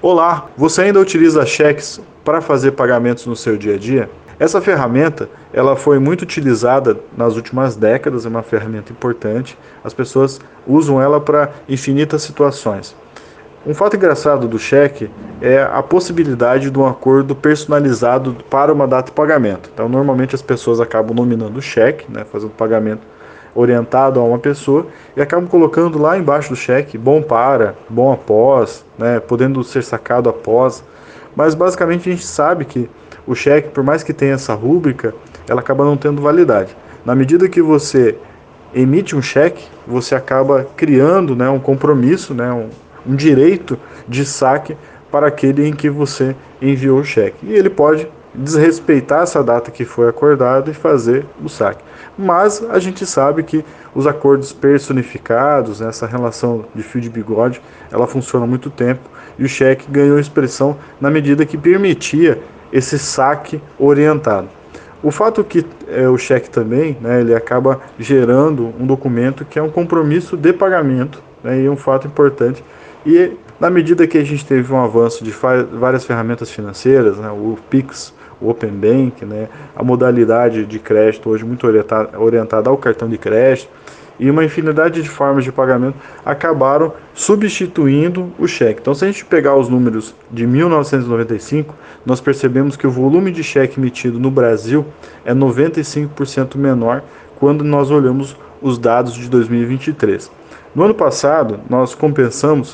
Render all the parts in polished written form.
Olá, você ainda utiliza cheques para fazer pagamentos no seu dia a dia? Essa ferramenta, ela foi muito utilizada nas últimas décadas, é uma ferramenta importante. As pessoas usam ela para infinitas situações. Um fato engraçado do cheque é a possibilidade de um acordo personalizado para uma data de pagamento. Então, normalmente as pessoas acabam nominando o cheque, fazendo pagamento orientado a uma pessoa e acabam colocando lá embaixo do cheque bom para, bom após, podendo ser sacado após. Mas basicamente a gente sabe que o cheque, por mais que tenha essa rúbrica, ela acaba não tendo validade. Na medida que você emite um cheque, você acaba criando um compromisso, um direito de saque para aquele em que você enviou o cheque. E ele pode desrespeitar essa data que foi acordada e fazer o saque. Mas a gente sabe que os acordos personificados, essa relação de fio de bigode, ela funciona há muito tempo e o cheque ganhou expressão na medida que permitia esse saque orientado. O fato que o cheque também, ele acaba gerando um documento que é um compromisso de pagamento, e é um fato importante. E na medida que a gente teve um avanço de várias ferramentas financeiras, o Pix, o Open Bank, a modalidade de crédito hoje muito orientada ao cartão de crédito, e uma infinidade de formas de pagamento acabaram substituindo o cheque. Então, se a gente pegar os números de 1995, nós percebemos que o volume de cheque emitido no Brasil é 95% menor quando nós olhamos os dados de 2023. No ano passado, nós compensamos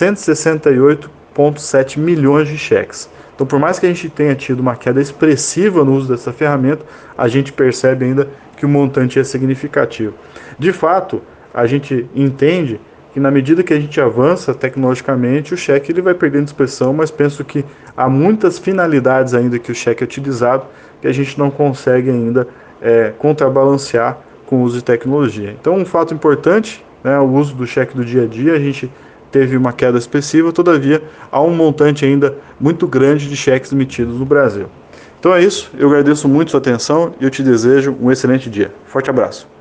168,7 milhões de cheques. Então, por mais que a gente tenha tido uma queda expressiva no uso dessa ferramenta, a gente percebe ainda que o montante é significativo. De fato, a gente entende que na medida que a gente avança tecnologicamente, o cheque ele vai perdendo expressão, mas penso que há muitas finalidades ainda que o cheque é utilizado que a gente não consegue ainda contrabalancear com o uso de tecnologia. Então, um fato importante, o uso do cheque do dia a dia, a gente teve uma queda expressiva, todavia há um montante ainda muito grande de cheques emitidos no Brasil. Então é isso, eu agradeço muito a sua atenção e eu te desejo um excelente dia. Forte abraço.